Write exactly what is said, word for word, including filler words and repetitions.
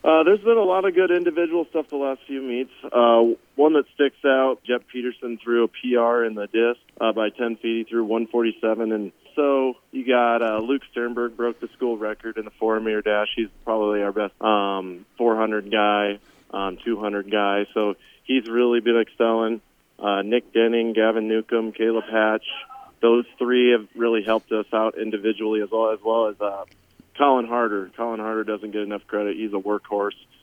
Uh, there's been a lot of good individual stuff the last few meets. Uh, one that sticks out, Jeff Peterson threw a P R in the disc uh, by ten feet. He threw one forty-seven. And so you got uh, Luke Sternberg broke the school record in the four-meter dash. He's probably our best um, four hundred guy, um, two hundred guy. So he's really been excelling. Uh, Nick Denning, Gavin Newcomb, Caleb Hatch, those three have really helped us out individually as well as well as uh, Colin Harder. Colin Harder doesn't get enough credit. He's a workhorse.